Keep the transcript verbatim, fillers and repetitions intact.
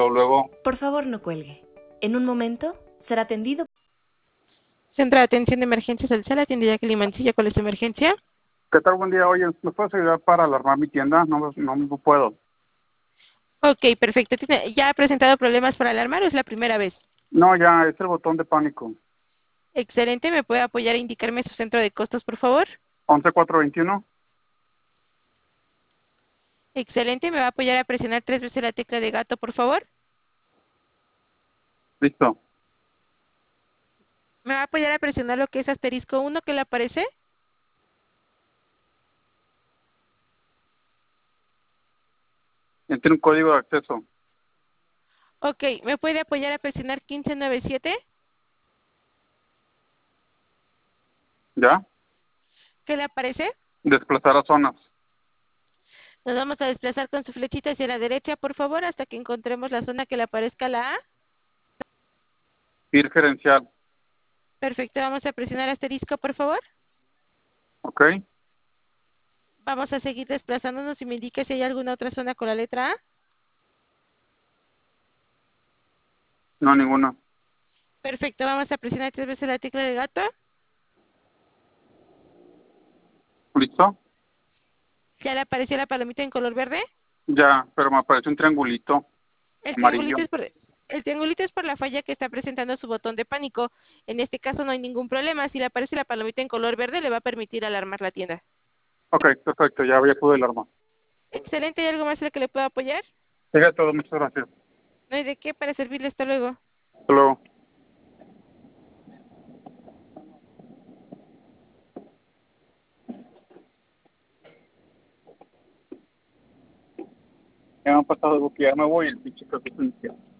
Luego, Por favor, no cuelgue. En un momento será atendido. Centro de Atención de Emergencias del C E L, atiende Jacqueline Mancilla. ¿Cuál es su emergencia? ¿qué tal? Buen día. Oye, ¿me puedes ayudar para alarmar mi tienda? No, no, no puedo. Ok, perfecto. ¿Tiene- ¿Ya ha presentado problemas para alarmar o es la primera vez? No, ya, es el botón de pánico. Excelente. ¿Me puede apoyar a indicarme su centro de costos, por favor? once cuatro veintiuno. Excelente. ¿Me va a apoyar a presionar tres veces la tecla de gato, por favor? Listo. ¿Me va a apoyar a presionar lo que es asterisco uno que le aparece? Tiene un código de acceso. Ok. ¿Me puede apoyar a presionar quince noventa y siete? ¿Ya? ¿Qué le aparece? Desplazar a zonas. Nos vamos a desplazar con su flechita hacia la derecha, por favor, hasta que encontremos la zona que le aparezca la A. Ir gerencial. Perfecto. Vamos a presionar asterisco, por favor. ¿Ok? Vamos a seguir desplazándonos y me indique si hay alguna otra zona con la letra A. No, ninguna. Perfecto, vamos a presionar tres veces la tecla de gato. ¿Listo? ¿Ya le apareció la palomita en color verde? Ya, pero me aparece un triangulito El amarillo. triangulito es por, el triangulito es por la falla que está presentando su botón de pánico. En este caso no hay ningún problema. Si le aparece la palomita en color verde, le va a permitir alarmar la tienda. Ok, perfecto, ya, ya pude alarmar. Excelente, ¿hay algo más en lo que le pueda apoyar? Sería todo, muchas gracias. No hay de qué, para servirle. Hasta luego. Hasta luego. Ya me han pasado de que ya me voy el pinche café inicial.